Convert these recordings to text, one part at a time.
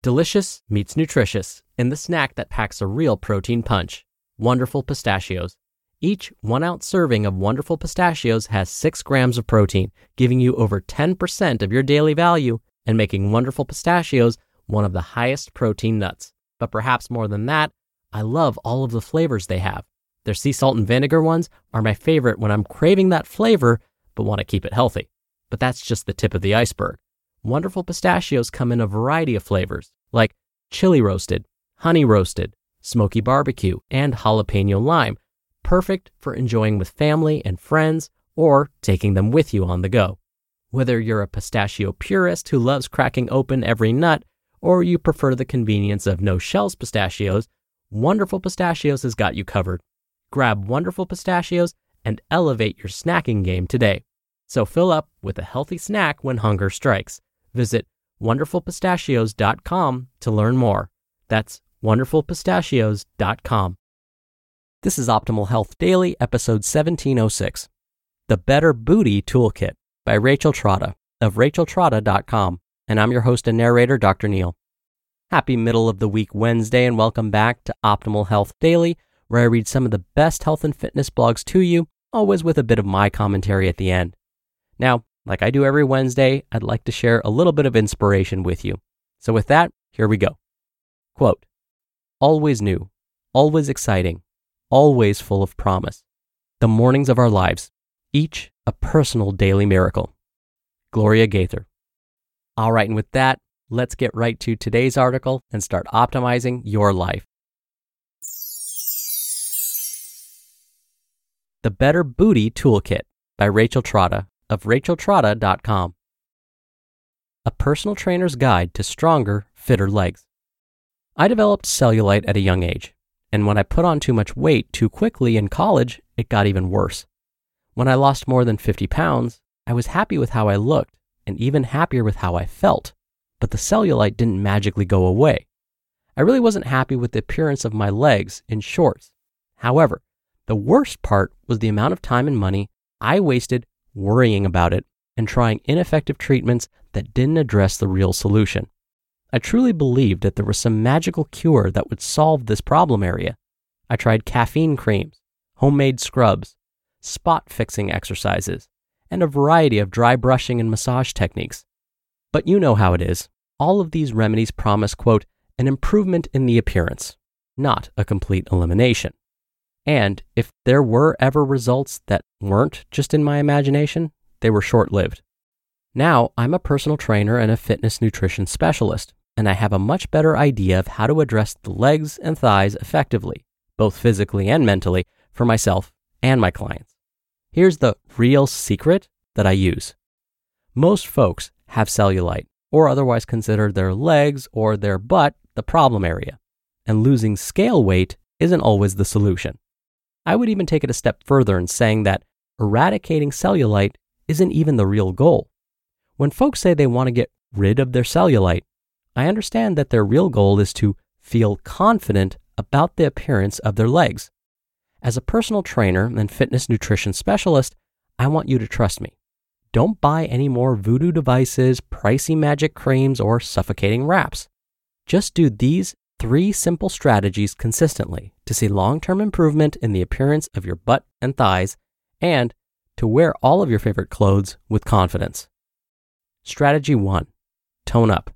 Delicious meets nutritious in the snack that packs a real protein punch. Wonderful Pistachios. Each 1-ounce serving of Wonderful Pistachios has 6 grams of protein, giving you over 10% of your daily value and making Wonderful Pistachios one of the highest protein nuts. But perhaps more than that, I love all of the flavors they have. Their sea salt and vinegar ones are my favorite when I'm craving that flavor but want to keep it healthy. But that's just the tip of the iceberg. Wonderful Pistachios come in a variety of flavors, like chili roasted, honey roasted, smoky barbecue, and jalapeno lime, perfect for enjoying with family and friends or taking them with you on the go. Whether you're a pistachio purist who loves cracking open every nut, or you prefer the convenience of no-shells pistachios, Wonderful Pistachios has got you covered. Grab Wonderful Pistachios and elevate your snacking game today. So fill up with a healthy snack when hunger strikes. Visit wonderfulpistachios.com to learn more. That's wonderfulpistachios.com. This is Optimal Health Daily, episode 1706. The Better Booty Toolkit by Rachel Trotta of racheltrotta.com. And I'm your host and narrator, Dr. Neal. Happy middle of the week Wednesday, and welcome back to Optimal Health Daily, where I read some of the best health and fitness blogs to you, always with a bit of my commentary at the end. Now, like I do every Wednesday, I'd like to share a little bit of inspiration with you. So with that, here we go. Quote, always new, always exciting, always full of promise. The mornings of our lives, each a personal daily miracle. Gloria Gaither. All right, and with that, let's get right to today's article and start optimizing your life. The Better Booty Toolkit by Rachel Trotta of racheltrotta.com. A personal trainer's guide to stronger, fitter legs. I developed cellulite at a young age, and when I put on too much weight too quickly in college, it got even worse. When I lost more than 50 pounds, I was happy with how I looked and even happier with how I felt, but the cellulite didn't magically go away. I really wasn't happy with the appearance of my legs in shorts. However, the worst part was the amount of time and money I wasted worrying about it and trying ineffective treatments that didn't address the real solution. I truly believed that there was some magical cure that would solve this problem area. I tried caffeine creams, homemade scrubs, spot fixing exercises, and a variety of dry brushing and massage techniques. But you know how it is. All of these remedies promise, quote, an improvement in the appearance, not a complete elimination. And if there were ever results that weren't just in my imagination, they were short-lived. Now, I'm a personal trainer and a fitness nutrition specialist, and I have a much better idea of how to address the legs and thighs effectively, both physically and mentally, for myself and my clients. Here's the real secret that I use. Most folks have cellulite, or otherwise consider their legs or their butt the problem area, and losing scale weight isn't always the solution. I would even take it a step further in saying that eradicating cellulite isn't even the real goal. When folks say they want to get rid of their cellulite, I understand that their real goal is to feel confident about the appearance of their legs. As a personal trainer and fitness nutrition specialist, I want you to trust me. Don't buy any more voodoo devices, pricey magic creams, or suffocating wraps. Just do these 3 simple strategies consistently to see long-term improvement in the appearance of your butt and thighs, and to wear all of your favorite clothes with confidence. Strategy 1. Tone up.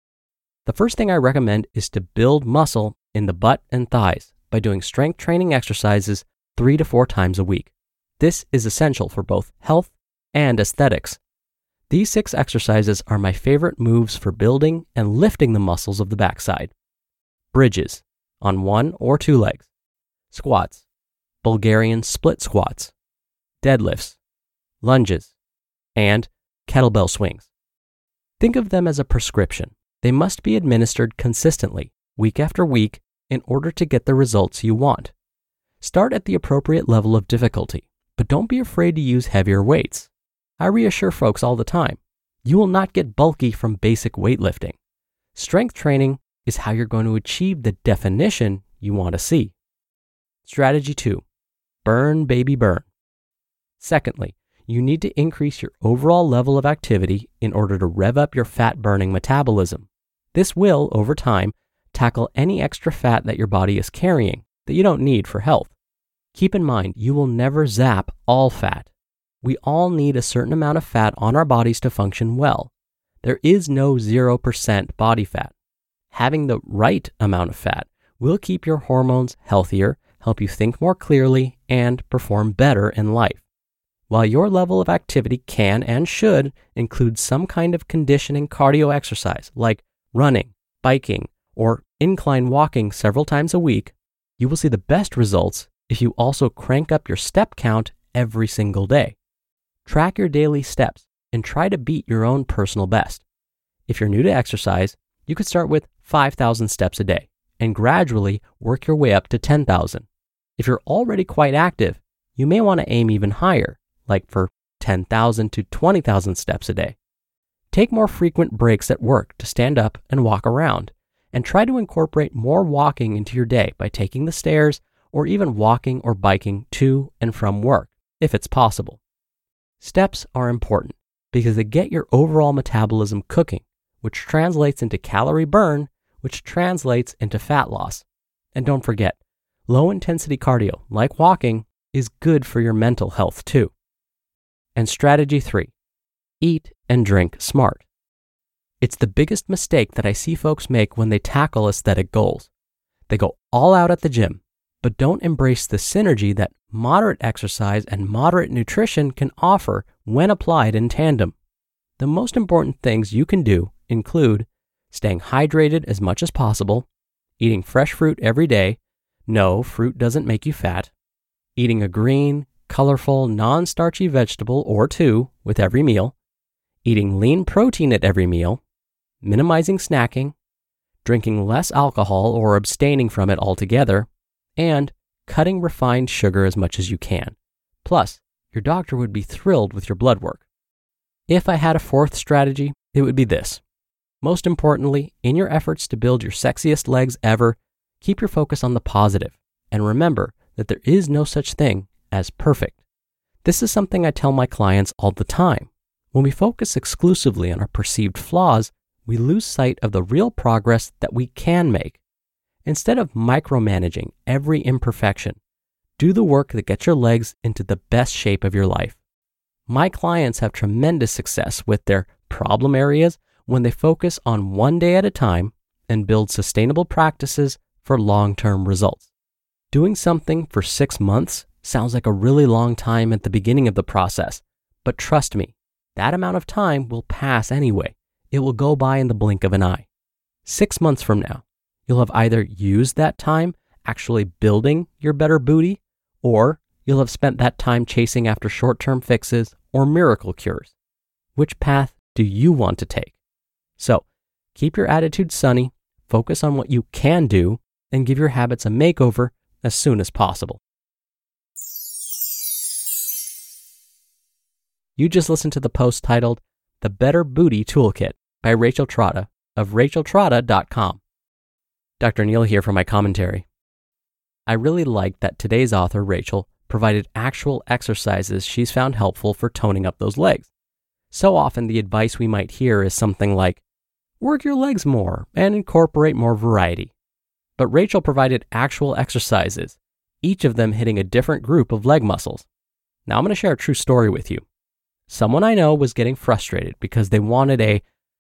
The first thing I recommend is to build muscle in the butt and thighs by doing strength training exercises 3 to 4 times a week. This is essential for both health and aesthetics. These 6 exercises are my favorite moves for building and lifting the muscles of the backside. Bridges on 1 or 2 legs, squats, Bulgarian split squats, deadlifts, lunges, and kettlebell swings. Think of them as a prescription. They must be administered consistently, week after week, in order to get the results you want. Start at the appropriate level of difficulty, but don't be afraid to use heavier weights. I reassure folks all the time, you will not get bulky from basic weightlifting. Strength training is how you're going to achieve the definition you want to see. Strategy 2. Burn, baby, burn. Secondly, you need to increase your overall level of activity in order to rev up your fat-burning metabolism. This will, over time, tackle any extra fat that your body is carrying that you don't need for health. Keep in mind, you will never zap all fat. We all need a certain amount of fat on our bodies to function well. There is no 0% body fat. Having the right amount of fat will keep your hormones healthier, help you think more clearly, and perform better in life. While your level of activity can and should include some kind of conditioning cardio exercise like running, biking, or incline walking several times a week, you will see the best results if you also crank up your step count every single day. Track your daily steps and try to beat your own personal best. If you're new to exercise, you could start with 5,000 steps a day and gradually work your way up to 10,000. If you're already quite active, you may want to aim even higher, like for 10,000 to 20,000 steps a day. Take more frequent breaks at work to stand up and walk around, and try to incorporate more walking into your day by taking the stairs or even walking or biking to and from work, if it's possible. Steps are important because they get your overall metabolism cooking, which translates into calorie burn, which translates into fat loss. And don't forget, low-intensity cardio, like walking, is good for your mental health too. And strategy 3, eat and drink smart. It's the biggest mistake that I see folks make when they tackle aesthetic goals. They go all out at the gym, but don't embrace the synergy that moderate exercise and moderate nutrition can offer when applied in tandem. The most important things you can do include staying hydrated as much as possible, eating fresh fruit every day. No, fruit doesn't make you fat. Eating a green, colorful, non-starchy vegetable or two with every meal. Eating lean protein at every meal. Minimizing snacking. Drinking less alcohol or abstaining from it altogether. And cutting refined sugar as much as you can. Plus, your doctor would be thrilled with your blood work. If I had a fourth strategy, it would be this. Most importantly, in your efforts to build your sexiest legs ever, keep your focus on the positive, and remember that there is no such thing as perfect. This is something I tell my clients all the time. When we focus exclusively on our perceived flaws, we lose sight of the real progress that we can make. Instead of micromanaging every imperfection, do the work that gets your legs into the best shape of your life. My clients have tremendous success with their problem areas when they focus on one day at a time and build sustainable practices for long-term results. Doing something for 6 months sounds like a really long time at the beginning of the process, but trust me, that amount of time will pass anyway. It will go by in the blink of an eye. 6 months from now, you'll have either used that time actually building your better booty, or you'll have spent that time chasing after short-term fixes or miracle cures. Which path do you want to take? So, keep your attitude sunny, focus on what you can do, and give your habits a makeover as soon as possible. You just listened to the post titled The Better Booty Toolkit by Rachel Trotta of racheltrotta.com. Dr. Neal here for my commentary. I really liked that today's author, Rachel, provided actual exercises she's found helpful for toning up those legs. So often the advice we might hear is something like, work your legs more and incorporate more variety. But Rachel provided actual exercises, each of them hitting a different group of leg muscles. Now I'm going to share a true story with you. Someone I know was getting frustrated because they wanted a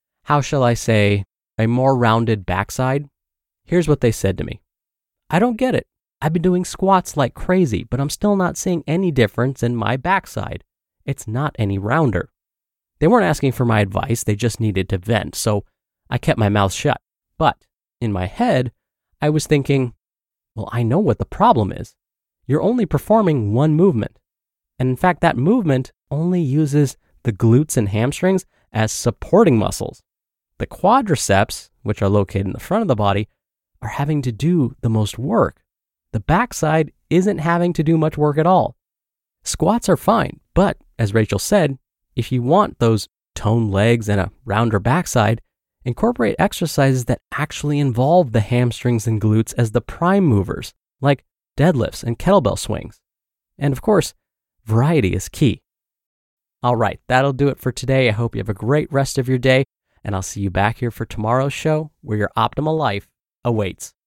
more rounded backside. Here's what they said to me. I don't get it. I've been doing squats like crazy, but I'm still not seeing any difference in my backside. It's not any rounder. They weren't asking for my advice, they just needed to vent, so I kept my mouth shut. But in my head, I was thinking, well, I know what the problem is. You're only performing one movement. And in fact, that movement only uses the glutes and hamstrings as supporting muscles. The quadriceps, which are located in the front of the body, are having to do the most work. The backside isn't having to do much work at all. Squats are fine, but as Rachel said, if you want those toned legs and a rounder backside, incorporate exercises that actually involve the hamstrings and glutes as the prime movers, like deadlifts and kettlebell swings. And of course, variety is key. All right, that'll do it for today. I hope you have a great rest of your day. and I'll see you back here for tomorrow's show where your optimal life awaits.